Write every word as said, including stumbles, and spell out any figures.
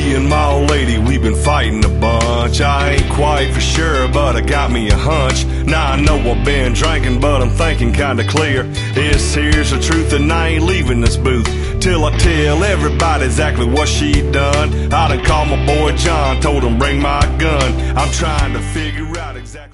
Me and my old lady, we've been fighting a bunch. I ain't quite for sure, but I got me a hunch. Now I know I've been drinking, but I'm thinking kinda clear. This here's the truth, and I ain't leaving this booth till I tell everybody exactly what she done. I done called my boy John, told him bring my gun. I'm trying to figure out exactly